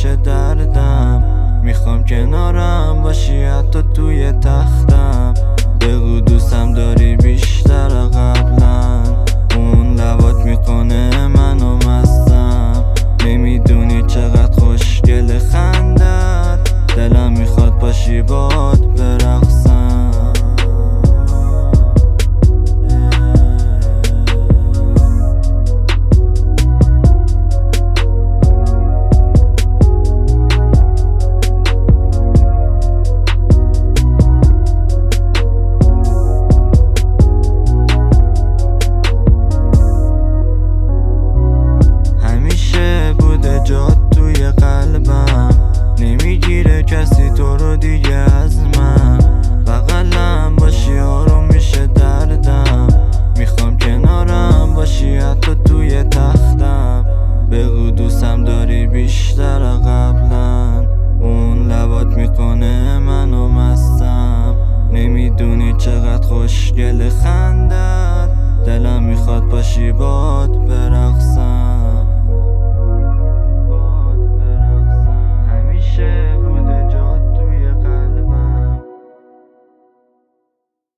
میشه دردم. میخوام کنارم باشی حتی توی تختم. بگو دوستم داری بیشتر قبلا. اون لبات میکنه منو مستم. نمیدونی چقدر خوشگل خندت. دلم میخواد باشی باد برقصم. جات توی قلبم نمیگیره کسی تو رو دیگه از من. بغلم باشی آروم میشه دردم. میخوام کنارم باشی حتی توی تختم. بگو دوستم داری بیشتر قبلا. اون لبات میکنه منو مستم. نمیدونی چقدر خوشگل خندت. دلم میخواد باشی باد برقصم.